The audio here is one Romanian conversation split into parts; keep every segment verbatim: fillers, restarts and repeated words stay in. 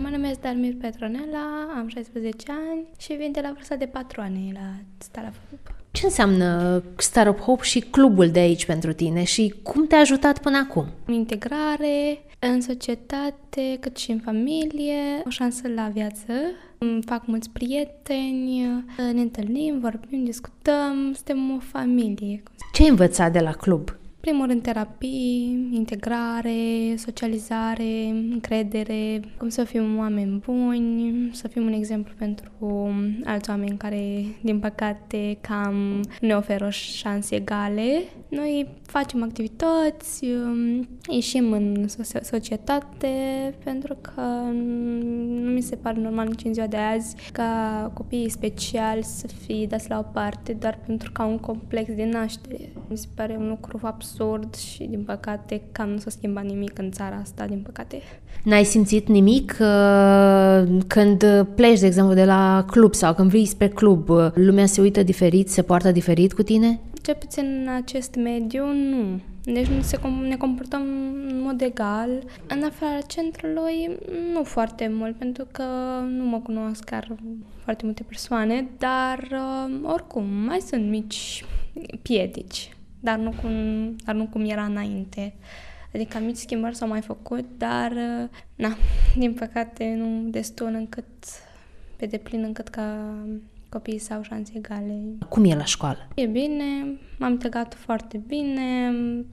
numesc Dalmir Petronela, am șaisprezece ani și vin de la vârsta de patru ani la Star of Hope. Ce înseamnă Star of Hope și clubul de aici pentru tine și cum te-a ajutat până acum? Integrare în societate, cât și în familie, o șansă la viață. Îmi fac mulți prieteni, ne întâlnim, vorbim, discutăm, suntem o familie. Ce ai învățat de la club? Primul rând, terapii, integrare, socializare, încredere, cum să fim oameni buni, să fim un exemplu pentru alți oameni care, din păcate, cam ne oferă șanse egale. Noi facem activități, ieșim în societate, pentru că nu mi se pare normal nici în ziua de azi ca copiii speciali să fie dați la o parte doar pentru că au un complex de naștere. Mi se pare un lucru absurd și, din păcate, cam nu s-a schimbat nimic în țara asta, din păcate. N-ai simțit nimic uh, când pleci, de exemplu, de la club sau când vii spre club? Lumea se uită diferit, se poartă diferit cu tine? Cel puțin în acest mediu, nu. Deci nu se com- ne comportăm în mod egal. În afara centrului, nu foarte mult, pentru că nu mă cunosc chiar foarte multe persoane, dar uh, oricum, mai sunt mici piedici, dar nu cum, dar nu cum era înainte. Adică mici schimbări s-au mai făcut, dar, uh, na, din păcate, nu destul încât, pe deplin, încât ca copiii să au șanse egale. Cum e la școală? E bine, m-am integat foarte bine,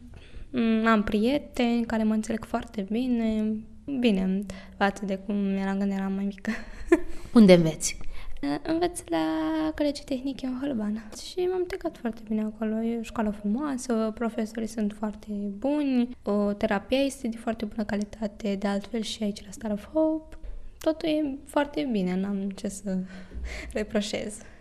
am prieteni care mă înțeleg foarte bine, bine, față de cum eram când eram mai mică. Unde înveți? Înveț la Colegiul Tehnic în Holbana și m-am integat foarte bine acolo. E o școală frumoasă, profesorii sunt foarte buni, o terapia este de foarte bună calitate, de altfel și aici la Star of Hope. Totul e foarte bine, n-am ce să reproșez.